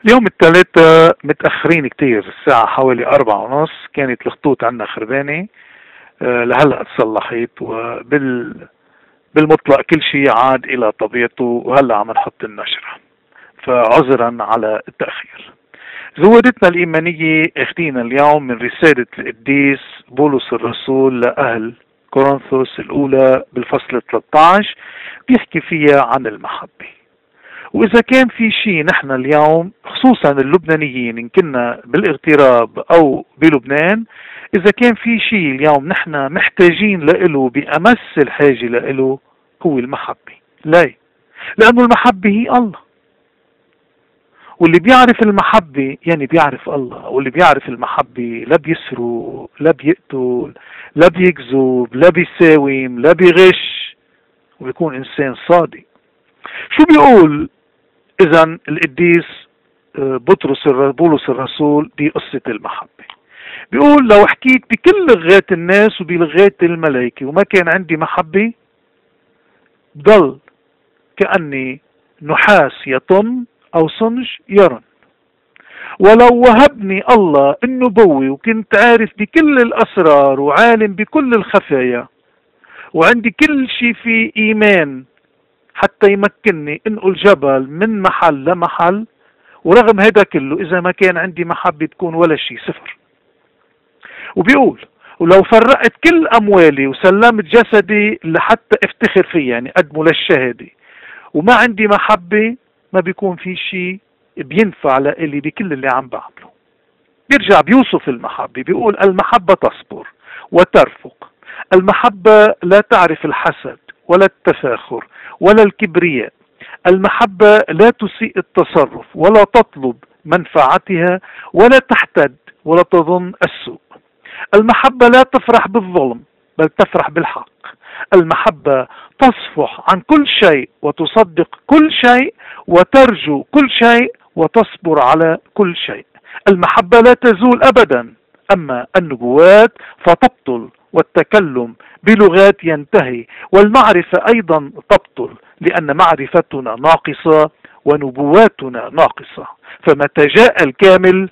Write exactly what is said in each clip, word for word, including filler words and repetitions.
اليوم الثلاثة متأخرين كتير، الساعة حوالي أربعة ونص. كانت الخطوط عنا خربانة، أه لهلأ تصلحت، وبال بالمطلق كل شيء عاد إلى طبيعته، وهلأ عم نحط النشرة، فعذرا على التأخير. زودتنا الإيمانية اخدينا اليوم من رسالة القديس بولس الرسول لأهل كورنثوس الأولى بالفصل ثلاثة عشر، بيحكي فيها عن المحبة. وإذا كان في شيء نحن اليوم خصوصا اللبنانيين إن كنا بالاغتراب أو بلبنان، إذا كان في شيء اليوم نحن محتاجين لإله بأمس الحاجة لإله، هو المحبة. ليه؟ لأنه المحبة هي الله، واللي بيعرف المحبة يعني بيعرف الله، واللي بيعرف المحبة لا بيسرق، لا بيقتل، لا بيكذب، لا بيساوم، لا بيغش، وبيكون إنسان صادق. شو بيقول إذن القديس بطرس بولس الرسول بقصة المحبة؟ بيقول: لو حكيت بكل لغات الناس وبلغات الملائكة وما كان عندي محبة، ضل كأني نحاس يطن أو صنج يرن. ولو وهبني الله النبوة وكنت عارف بكل الأسرار وعالم بكل الخفايا وعندي كل شيء في إيمان حتى يمكنني انقل جبل من محل لمحل، ورغم هذا كله إذا ما كان عندي محبة تكون ولا شيء، صفر. وبيقول: ولو فرقت كل أموالي وسلمت جسدي لحتى افتخر فيه، يعني أقدمه للشهادة، وما عندي محبة، ما بيكون في شيء بينفع لإلي بكل اللي عم بعمله. بيرجع بيوصف المحبة، بيقول: المحبة تصبر وترفق، المحبة لا تعرف الحسد ولا التفاخر ولا الكبرياء، المحبة لا تسيء التصرف ولا تطلب منفعتها ولا تحتد ولا تظن السوء. المحبة لا تفرح بالظلم بل تفرح بالحق. المحبة تصفح عن كل شيء وتصدق كل شيء وترجو كل شيء وتصبر على كل شيء. المحبة لا تزول أبدا، أما النبوات فتبطل، والتكلم بلغات ينتهي، والمعرفة أيضا تبطل، لأن معرفتنا ناقصة ونبواتنا ناقصة، فمتى جاء الكامل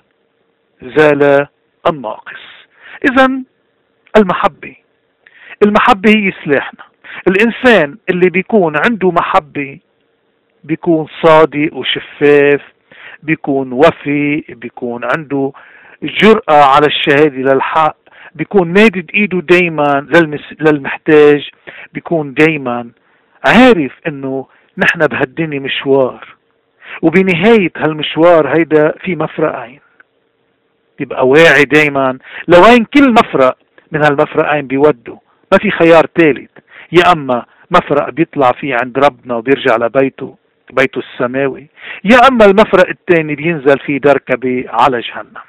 زال الناقص. إذن المحبة المحبة هي سلاحنا. الإنسان اللي بيكون عنده محبة بيكون صادق وشفاف، بيكون وفي، بيكون عنده جرأة على الشهادة للحق، بيكون مادد ايده دايما للمحتاج، بيكون دايما عارف انه نحن بهالدنيا مشوار، وبنهاية هالمشوار هيدا في مفرقين. يبقى واعي دايما لوين كل مفرق من هالمفرقين بيودوا، ما في خيار ثالث. يا اما مفرق بيطلع فيه عند ربنا وبيرجع لبيته، بيته السماوي، يا اما المفرق الثاني بينزل فيه دركبه على جهنم.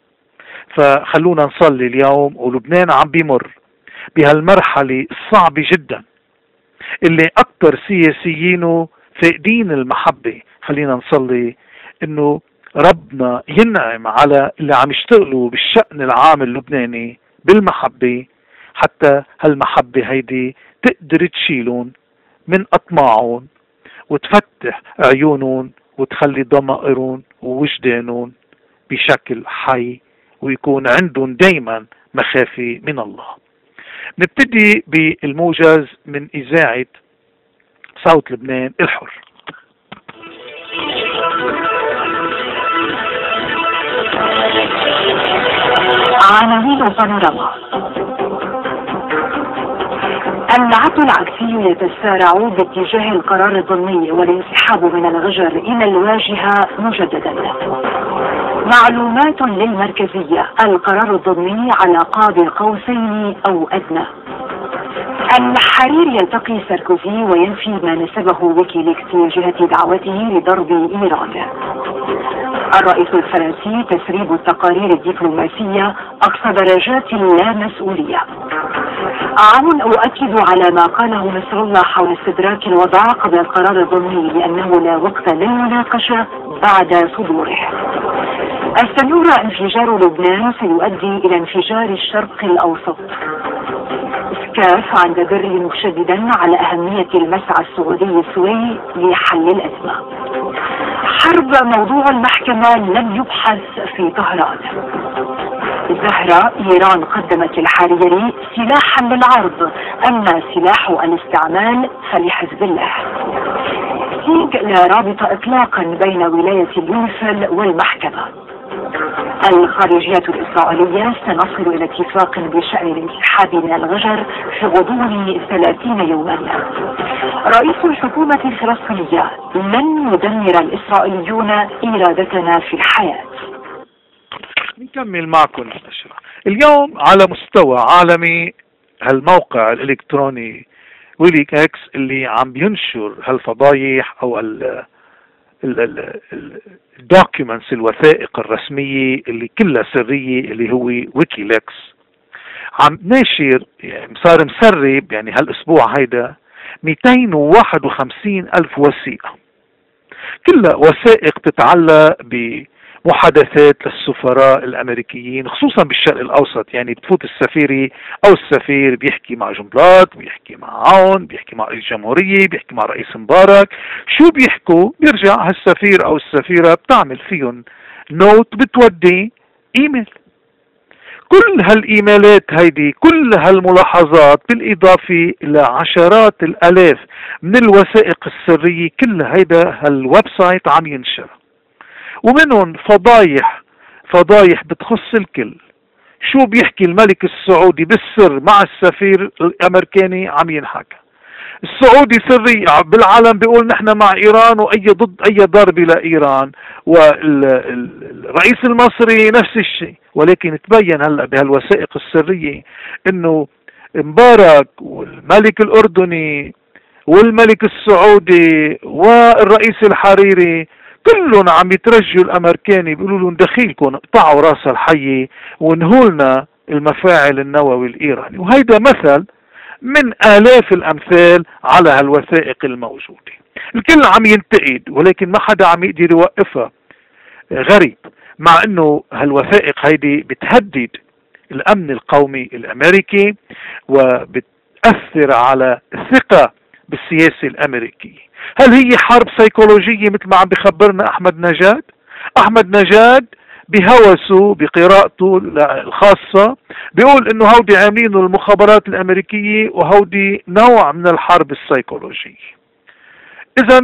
فخلونا نصلي اليوم، ولبنان عم بيمر بهالمرحلة الصعبة جدا اللي اكتر سياسيينه فاقدين المحبة. خلينا نصلي انه ربنا ينعم على اللي عم يشتغلوا بالشأن العام اللبناني بالمحبة، حتى هالمحبة هيدي تقدر تشيلون من أطماعهم وتفتح عيونهم وتخلي ضمائرهم ووجدانهم بشكل حي، ويكون عندهم دايما مخافة من الله. نبتدي بالموجز من إذاعة صوت لبنان الحر. عناوين البانوراما. العد العكسي يتسارع باتجاه القرار الضمني والانسحاب من الغجر إلى الواجهة مجددا. معلومات للمركزية: القرار الضمني على قاب قوسين أو أدنى. الحرير يلتقي ساركوزي وينفي ما نسبه ويكيليكس من جهة دعوته لضرب إيران. الرئيس الفرنسي: تسريب التقارير الدبلوماسية أقصى درجات اللامسؤولية. عون أؤكد على ما قاله نصر الله حول استدراك الوضع قبل القرار الضمني، لأنه لا وقت للمناقشة بعد صدوره. السنورة: انفجار لبنان سيؤدي إلى انفجار الشرق الأوسط. سكاف: عند بري مشددا على أهمية المسعى السعودي السوري لحل الأزمة. الحرب موضوع المحكمة لم يبحث في طهران. الزهرة إيران قدمت الحريري سلاحا للعرض، أما سلاح الاستعمال فلحزب الله. سيج لا رابط إطلاقا بين ولاية اليوفل والمحكمة. الخارجية الإسرائيلية سنصل إلى اتفاق بشأن الانسحاب من الغجر في غضون ثلاثين يوما. رئيس الحكومة الفلسطينية: لن يدمر الإسرائيليون إرادتنا في الحياة. نكمل معكم النشرة اليوم على مستوى عالمي. هالموقع الإلكتروني ويليك اكس اللي عم بينشر هالفضايح او ال الدوكيومنتس الوثائق الرسمية اللي كلها سرية اللي هو ويكيليكس، عم ناشر يعني صار مسرب يعني هالاسبوع هيدا مئتين وواحد وخمسين الف وثيقة، كلها وثائق تتعلق بمحادثات للسفراء الامريكيين خصوصا بالشرق الاوسط. يعني بتفوت السفيري او السفير بيحكي مع جنبلاط، بيحكي مع عون، بيحكي مع رئيس الجمهورية، بيحكي مع رئيس مبارك. شو بيحكوا؟ بيرجع هالسفير او السفيرة بتعمل فيهم نوت بتودي ايميل. كل هالايميلات هيدي، كل هالملاحظات بالاضافة لعشرات الالاف من الوثائق السرية، كل هيدا هالويب سايت عم ينشر، ومنهم فضايح فضايح بتخص الكل. شو بيحكي الملك السعودي بالسر مع السفير الامريكاني عم ينحكى. السعودي سري بالعالم بيقول نحن مع ايران واي ضد اي ضرب لايران، والرئيس المصري نفس الشيء. ولكن تبين هلا بهالوثائق السريه انه مبارك والملك الاردني والملك السعودي والرئيس الحريري كلهم عم يترجوا الامريكاني، بيقولوا لهم دخيلكم اقطعوا راس الحيه وانهولنا المفاعل النووي الايراني. وهيدا مثل من آلاف الأمثال على هالوثائق الموجودة. الكل عم ينتقد ولكن ما حدا عم يقدر يوقفها. غريب، مع انه هالوثائق هيدي بتهدد الأمن القومي الأمريكي وبتأثر على الثقة بالسياسة الأمريكية. هل هي حرب سيكولوجية مثل ما عم بخبرنا أحمد نجاد؟ أحمد نجاد بهوسه بقراءته الخاصة بيقول انه هودي عاملين المخابرات الامريكية وهودي نوع من الحرب السيكولوجية. اذا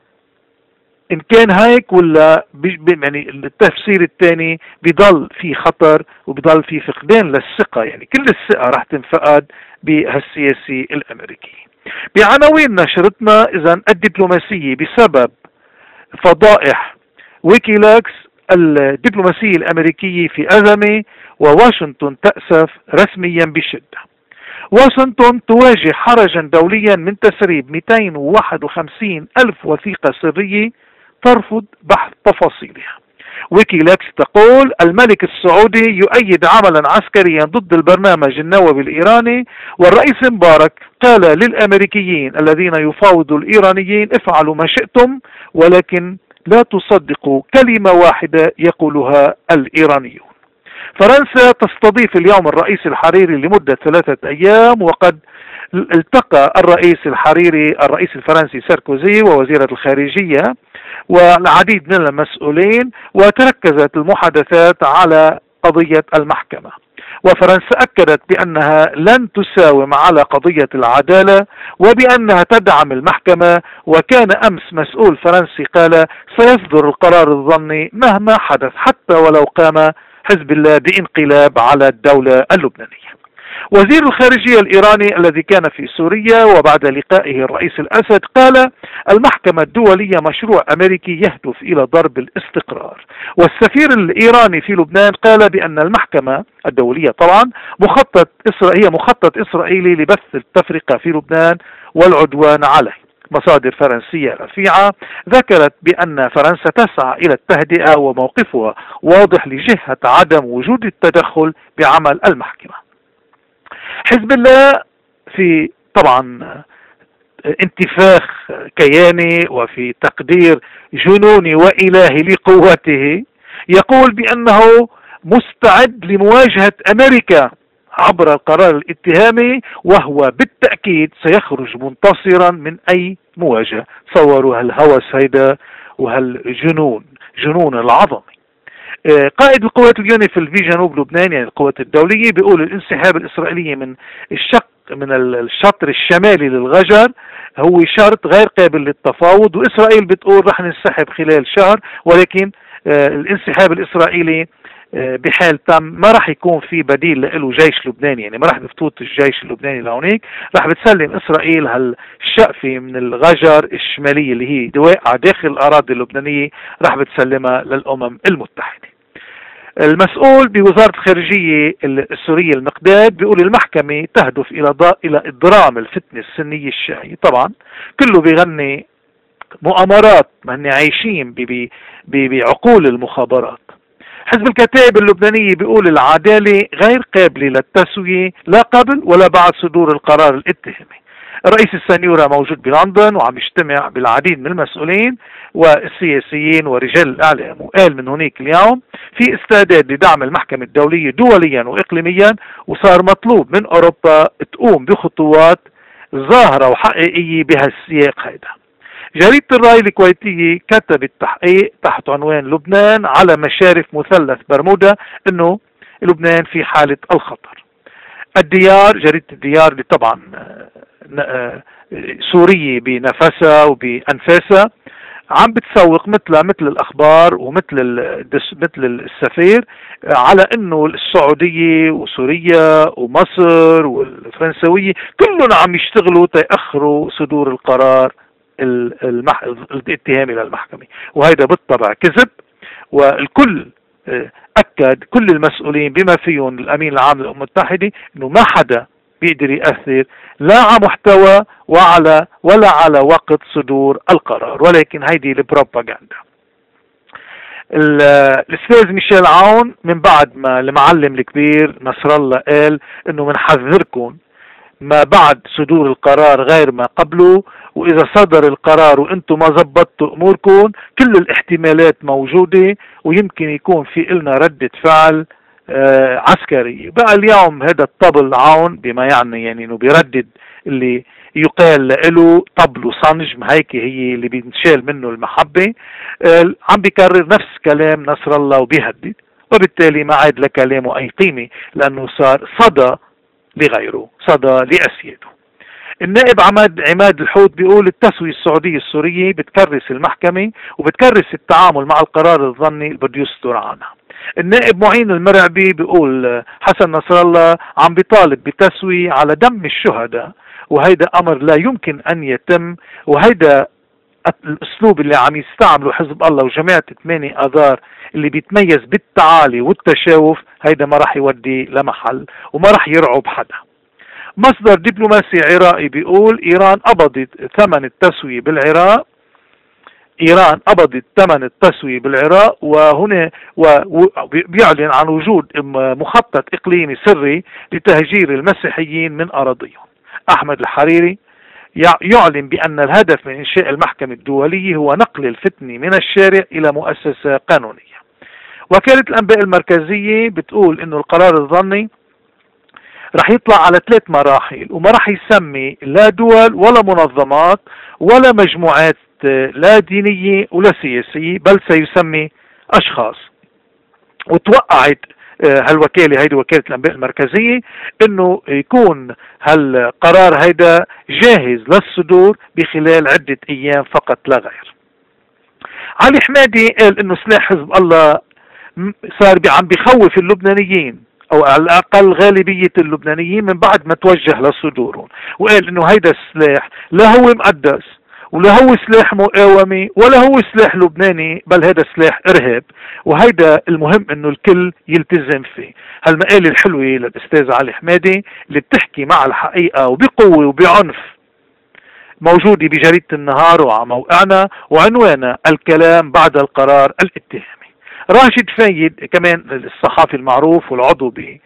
ان كان هيك ولا يعني التفسير الثاني بيضل في خطر وبيضل في فقدان للثقة، يعني كل الثقة رح تنفقد بهالسياسي الامريكي. بعناوين نشرتنا اذا الدبلوماسية بسبب فضائح ويكيليكس، الدبلوماسية الأمريكية في أزمة وواشنطن تأسف رسميا بشدة. واشنطن تواجه حرجا دوليا من تسريب مئتين وواحد وخمسين ألف وثيقة سرية ترفض بحث تفاصيلها. ويكيليكس تقول الملك السعودي يؤيد عملا عسكريا ضد البرنامج النووي الإيراني، والرئيس مبارك قال للأمريكيين الذين يفاوضوا الإيرانيين افعلوا ما شئتم ولكن لا تصدقوا كلمة واحدة يقولها الإيرانيون. فرنسا تستضيف اليوم الرئيس الحريري لمدة ثلاثة أيام، وقد التقى الرئيس الحريري الرئيس الفرنسي ساركوزي ووزيرة الخارجية والعديد من المسؤولين، وتركزت المحادثات على قضية المحكمة. وفرنسا أكدت بأنها لن تساوم على قضية العدالة وبأنها تدعم المحكمة. وكان أمس مسؤول فرنسي قال سيصدر القرار الظني مهما حدث حتى ولو قام حزب الله بانقلاب على الدولة اللبنانية. وزير الخارجية الإيراني الذي كان في سوريا وبعد لقائه الرئيس الأسد قال المحكمة الدولية مشروع أمريكي يهدف إلى ضرب الاستقرار. والسفير الإيراني في لبنان قال بأن المحكمة الدولية طبعا مخطط هي مخطط إسرائيلي لبث التفرقة في لبنان والعدوان عليه. مصادر فرنسية رفيعة ذكرت بأن فرنسا تسعى إلى التهدئة وموقفها واضح لجهة عدم وجود التدخل بعمل المحكمة. حزب الله في طبعا انتفاخ كياني وفي تقدير جنوني وإلهي لقوته يقول بأنه مستعد لمواجهة أمريكا عبر القرار الاتهامي، وهو بالتأكيد سيخرج منتصرا من أي مواجهة. تصوروا هالهوس هيدا وهالجنون جنون العظمة. قائد القوات اليونيفيل في جنوب لبنان يعني القوات الدولية بيقول الانسحاب الإسرائيلي من الشق من الشطر الشمالي للغجر هو شرط غير قابل للتفاوض، وإسرائيل بتقول رح ننسحب خلال شهر، ولكن الانسحاب الإسرائيلي بحال تم ما راح يكون في بديل له جيش لبناني، يعني ما راح بفوت الجيش اللبناني لهونيك، راح بتسلم إسرائيل هالشقفة من الغجر الشمالية اللي هي واقعة داخل الأراضي اللبنانية راح بتسلمها للأمم المتحدة. المسؤول بوزارة الخارجية السورية المقداد بيقول المحكمة تهدف إلى ضاء إلى إضرام الفتنة السنية الشيعية. طبعا كله بيغني مؤامرات، ما هن عايشين بعقول المخابرات. حزب الكتائب اللبنانية بيقول العدالة غير قابلة للتسوية لا قبل ولا بعد صدور القرار الاتهامي. الرئيس السنيورة موجود بلندن وعم يجتمع بالعديد من المسؤولين والسياسيين ورجال الإعلام، وقال من هناك اليوم في استعداد لدعم المحكمة الدولية دوليا وإقليميا، وصار مطلوب من أوروبا تقوم بخطوات ظاهرة وحقيقية بهالسياق هيدا. جريدة الرأي الكويتية كتبت تحقيق تحت عنوان لبنان على مشارف مثلث برمودا انه لبنان في حالة الخطر. الديار جريدة الديار اللي طبعا سورية بنفسها وبأنفاسها عم بتسوق مثل مثل الأخبار ومثل مثل السفير على انه السعودية وسوريا ومصر والفرنسوية كلهم عم يشتغلوا تيأخروا صدور القرار المح... الاتهامي للمحكمة، وهيدا بالطبع كذب. والكل أكد كل المسؤولين بما فيهم الأمين العام للأمم المتحدة إنه ما حدا بيقدر يأثر لا على محتوى وعلى ولا على وقت صدور القرار، ولكن هيدي البروباغندا. الأستاذ ميشيل عون من بعد ما المعلم الكبير نصر الله قال إنه منحذركم ما بعد صدور القرار غير ما قبله، وإذا صدر القرار وإنتم ما زبطتوا أموركم كل الاحتمالات موجودة ويمكن يكون في إلنا ردة فعل آه عسكرية. بقى اليوم هذا الطبل عون بما يعني يعني إنه بيردد اللي يقال له طبل وصنج، ما هيك هي اللي بينشال منه المحبة. آه عم بيكرر نفس كلام نصر الله وبيهدد، وبالتالي ما عاد لكلامه أي قيمة لأنه صار صدى لغيره، صدى لأسياده. النائب عماد عماد الحوت بيقول التسوية السعودية السورية بتكرس المحكمة وبتكرس التعامل مع القرار الظني اللي بده يصدر عنها. النائب معين المرعبي بيقول حسن نصر الله عم بيطالب بتسوية على دم الشهداء، وهيدا أمر لا يمكن أن يتم، وهيدا الأسلوب اللي عم يستعمله حزب الله وجماعة ثمانية آذار اللي بيتميز بالتعالي والتشاوف، هيدا ما راح يودي لمحل وما راح يرعب حدا. مصدر دبلوماسي عراقي بيقول إيران قبضت ثمن التسوية بالعراق إيران قبضت ثمن التسوية بالعراق وهنا وبيعلن عن وجود مخطط إقليمي سري لتهجير المسيحيين من أراضيهم. أحمد الحريري يعلن بأن الهدف من إنشاء المحكمة الدولية هو نقل الفتنة من الشارع إلى مؤسسة قانونية. وكالة الأنباء المركزية بتقول إنه القرار الظني رح يطلع على ثلاث مراحل، وما رح يسمي لا دول ولا منظمات ولا مجموعات لا دينية ولا سياسية، بل سيسمي أشخاص. وتوقعت هالوكالة هيدي وكالة الأنباء المركزية إنه يكون هالقرار هيدا جاهز للصدور بخلال عدة أيام فقط لا غير. علي حمادي قال إنه سلاح حزب الله صار عم بيخوف اللبنانيين أو على الأقل غالبية اللبنانيين من بعد ما توجه لصدورهم، وقال إنه هيدا السلاح لا هو مقدس ولا هو سلاح مقاومة ولا هو سلاح لبناني، بل هذا سلاح إرهاب، وهيدا المهم إنه الكل يلتزم فيه. هالمقالة الحلوة للأستاذ علي حمادي اللي بتحكي مع الحقيقة وبقوة وبعنف موجودة بجريدة النهار وعلى موقعنا، وعنوانها الكلام بعد القرار الاتهامي. راشد فايد كمان الصحافي المعروف والعضو ب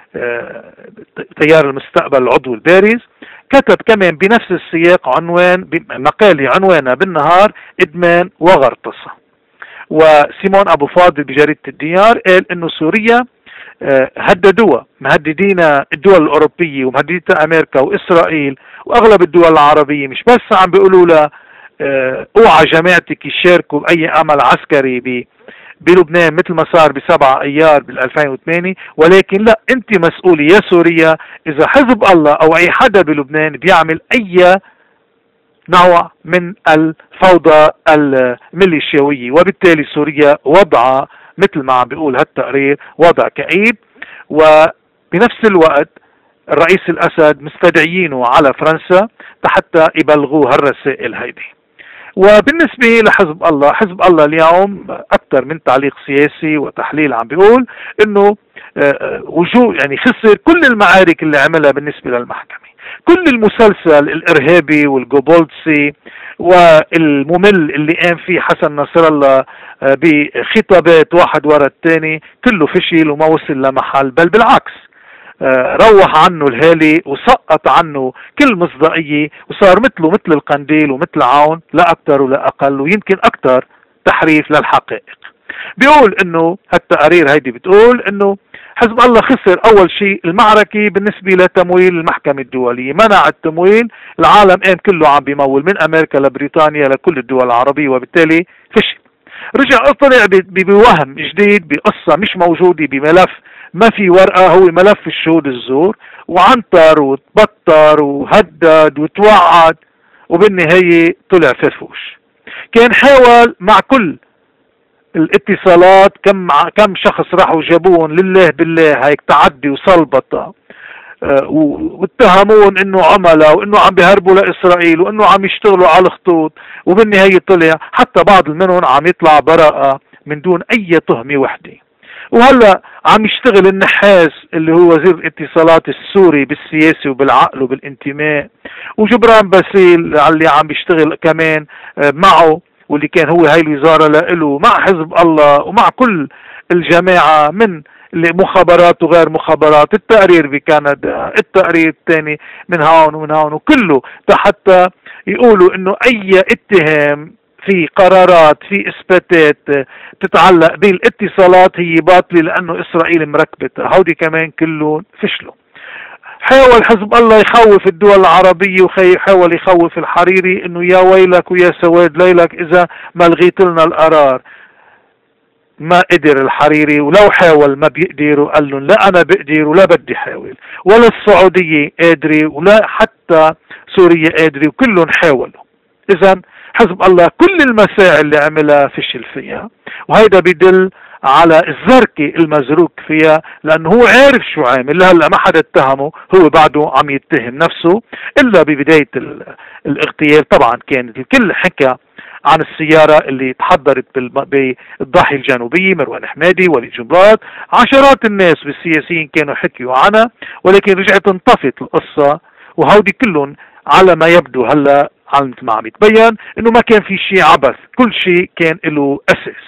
تيار المستقبل العضو البارز كتب كمان بنفس السياق عنوان مقالة عنوانها بالنهار إدمان وغرطسة. وسيمون أبو فاضل بجريدة الديار قال إنه سوريا هددوها مهددين الدول الأوروبية ومهددين أمريكا وإسرائيل وأغلب الدول العربية، مش بس عم بيقولوا لها اوعى جماعتك يشاركوا باي عمل عسكري ب بلبنان مثل ما صار بسبعة ايار بالألفين وثمانية، ولكن لا، انت مسؤولة يا سوريا اذا حزب الله او اي حدا بلبنان بيعمل اي نوع من الفوضى الميليشياوية، وبالتالي سوريا وضعها مثل ما عم بيقول هالتقرير وضع كئيب. وبنفس الوقت الرئيس الأسد مستدعيينه على فرنسا حتى يبلغوه هالرسائل هيدي. وبالنسبة لحزب الله، حزب الله اليوم أكثر من تعليق سياسي وتحليل عم بيقول إنه وجوه يعني خسر كل المعارك اللي عملها بالنسبة للمحكمة، كل المسلسل الإرهابي والجوبولتسي والممل اللي قام فيه حسن نصر الله بخطابات واحد ورا الثاني كله فشل وما وصل لمحل، بل بالعكس روح عنه الهالي وسقط عنه كل مصداقية وصار مثله مثل القنديل ومثل عون، لا أكثر ولا أقل، ويمكن أكثر تحريف للحقائق. بيقول إنه هالتقارير هيدي بتقول إنه حزب الله خسر أول شيء المعركة بالنسبة لتمويل المحكمة الدولية، منع التمويل، العالم قام كله عم بيمول من أمريكا لبريطانيا لكل الدول العربية، وبالتالي فشل. رجع طلع بوهم جديد بقصة مش موجودة بملف ما في ورقة، هو ملف الشهود الزور، وعنتر وتبطر وهدد وتوعد، وبالنهاية طلع فرفوش. كان حاول مع كل الاتصالات، كم كم شخص راحوا جابوهم لله بالله هيك تعدي وصلبطة، أه واتهمون انه عملاء وانه عم بيهربوا لاسرائيل وانه عم يشتغلوا على الخطوط، وبالنهاية طلع حتى بعض منهم عم يطلع براءة من دون اي تهمة وحدة. وهلا عم يشتغل النحاس اللي هو وزير الاتصالات السوري بالسياسة وبالعقل وبالانتماء، وجبران باسيل اللي عم بيشتغل كمان معه واللي كان هو هاي الوزارة لإله مع حزب الله ومع كل الجماعة من مخابرات وغير مخابرات، التقرير بكندا، التقرير الثاني من هون ومن هون، وكله حتى يقولوا انه اي اتهام في قرارات في اثباتات تتعلق بالاتصالات هي باطلة لانه اسرائيل مركبتها، هودي كمان كلهم فشلوا. حاول حزب الله يخوف الدول العربية وحاول يخوف الحريري انه يا ويلك ويا سواد ليلك اذا ما لغيت لنا القرار. ما قدر الحريري، ولو حاول ما بيقدر، وقال لهم لا انا بقدر ولا بدي حاول، ولا السعودية قادرة ولا حتى سوريا قادرة، وكلهم حاولوا. اذا حزب الله كل المساعي اللي عملها فشل فيها، وهيدا بيدل على الزركة المزروك فيها، لأنه هو عارف شو عامل. لهلا ما حدا اتهمه، هو بعده عم يتهم نفسه. إلا ببداية الاغتيال طبعا كان الكل حكى عن السيارة اللي تحضرت بالضاحية الجنوبية، مروان حمادي، وليد جنبلاط، عشرات الناس بالسياسيين كانوا حكيوا عنها، ولكن رجعت انطفت القصة، وهودي كلهم على ما يبدو هلا مثل ما عم يتبين انه ما كان في شيء عبث، كل شيء كان له اساس.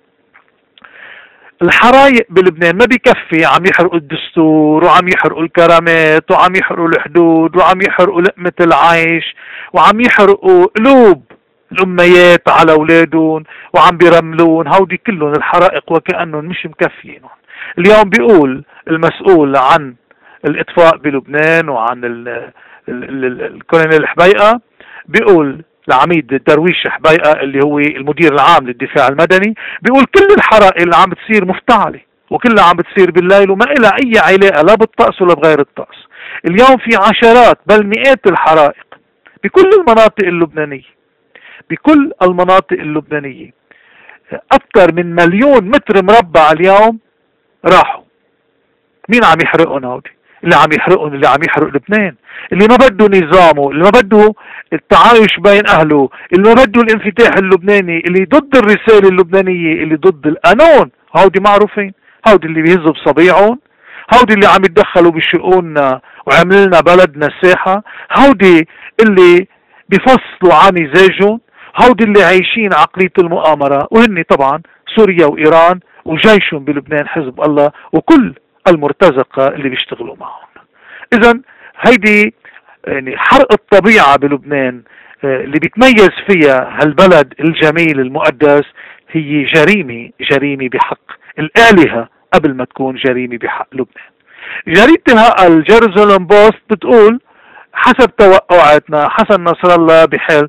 الحرايق بلبنان ما بيكفي عم يحرقوا الدستور وعم يحرقوا الكرامات وعم يحرقوا الحدود وعم يحرقوا لقمة العيش وعم يحرقوا قلوب الاميات على اولادهم وعم بيرملون، هودي كلهم الحرائق وكأنهم مش مكفيينهم. اليوم بيقول المسؤول عن الاطفاء بلبنان وعن الكولونيل حبيقة، بيقول العميد درويش حبيقة اللي هو المدير العام للدفاع المدني، بيقول كل الحرائق اللي عم بتصير مفتعلة وكلها عم بتصير بالليل وما لها اي علاقة لا بالطقس ولا بغير الطقس. اليوم في عشرات بل مئات الحرائق بكل المناطق اللبنانية، بكل المناطق اللبنانية اكثر من مليون متر مربع اليوم راحوا. مين عم يحرقهم هودي؟ اللي عم يحرقهم اللي عم يحرق لبنان، اللي ما بده نظامه، اللي ما بده التعايش بين اهله، اللي ما بده الانفتاح اللبناني، اللي ضد الرسالة اللبنانية، اللي ضد القانون. هودي معروفين، هودي اللي بيهزوا بصبيعهم، هودي اللي عم يتدخلوا بشؤوننا وعمل لنا بلدنا ساحة، هودي اللي بيفصلوا عن مزاجهم، هودي اللي عايشين عقلية المؤامرة، وهن طبعا سوريا وإيران وجيشهم بلبنان حزب الله وكل المرتزقة اللي بيشتغلوا معهم. إذا هيدي يعني حرق الطبيعة بلبنان اللي بيتميز فيها هالبلد الجميل المقدس، هي جريمة جريمة بحق الآلهة قبل ما تكون جريمة بحق لبنان. جريدة الجيروزالم بوست بتقول حسب توقعاتنا حسن نصر الله بحال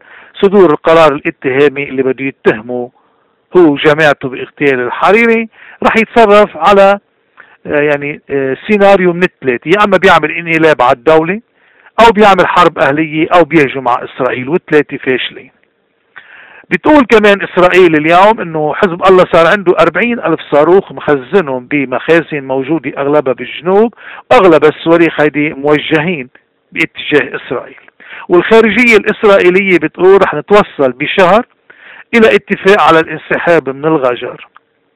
صدور القرار الاتهامي اللي بده يتهمه هو جماعته باغتيال الحريري، رح يتصرف على يعني سيناريو من الثلاثة، يا اما بيعمل انقلاب على الدولة او بيعمل حرب اهلية او بيهجم على اسرائيل، والثلاثة فاشلين. بتقول كمان اسرائيل اليوم انه حزب الله صار عنده أربعين ألف صاروخ مخزنهم بمخازن موجودة اغلبها بالجنوب، واغلب الصواريخ هيدي موجهين باتجاه اسرائيل. والخارجية الاسرائيلية بتقول رح نتوصل بشهر الى اتفاق على الانسحاب من الغجر.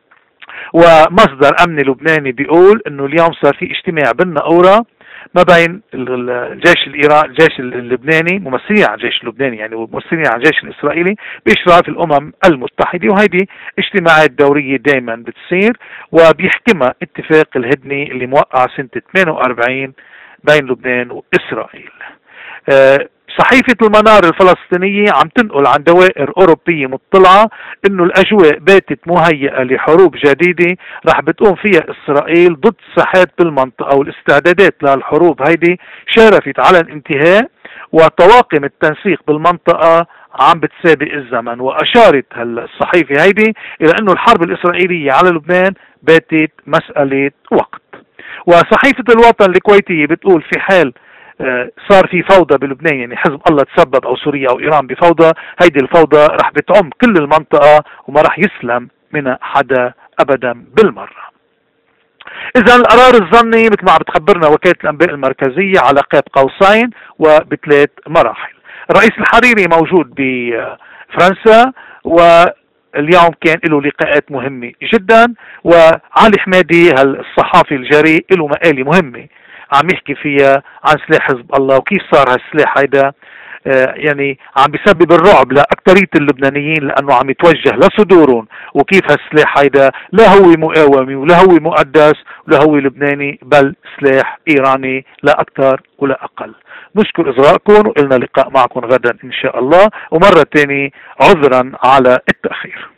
ومصدر امني لبناني بيقول انه اليوم صار في اجتماع بالناقورة ما بين الجيش الايراني الجيش اللبناني، ممثلين عن الجيش اللبناني يعني وممثلين عن الجيش الاسرائيلي باشراف الامم المتحده، وهيدي اجتماعات دوريه دائما بتصير وبيحكمها اتفاق الهدنه اللي موقع سنه ثمانية وأربعين بين لبنان واسرائيل. أه صحيفة المنار الفلسطينية عم تنقل عن دوائر أوروبية مطلعة إنه الأجواء باتت مهيئة لحروب جديدة رح بتقوم فيها إسرائيل ضد ساحات بالمنطقة، والاستعدادات للحروب هيدي شارفت على الانتهاء، وطواقم التنسيق بالمنطقة عم بتسابق الزمن. وأشارت الصحيفة هيدي إلى إنه الحرب الإسرائيلية على لبنان باتت مسألة وقت. وصحيفة الوطن الكويتية بتقول في حال صار في فوضى بلبنان، يعني حزب الله تسبب او سوريا او ايران بفوضى، هيدي الفوضى رح بتعم كل المنطقة وما رح يسلم منها حدا ابدا بالمرة. اذا القرار الظني مثل ما عم بتخبرنا وكالة الانباء المركزية على قاب قوسين وبثلاث مراحل. الرئيس الحريري موجود بفرنسا واليوم كان له لقاءات مهمة جدا، وعلي حمادي الصحافي الجريء له مقالة مهمة عم يحكي فيها عن سلاح حزب الله وكيف صار هالسلاح هيدا آه يعني عم بيسبب الرعب لأكثرية اللبنانيين لأنه عم يتوجه لصدورهم، وكيف هالسلاح هيدا لا هو مقاومي ولا هو مقدس ولا هو لبناني، بل سلاح إيراني لا أكثر ولا أقل. نشكر إصغائكم وإلنا لقاء معكم غدا إن شاء الله، ومرة تاني عذرا على التأخير.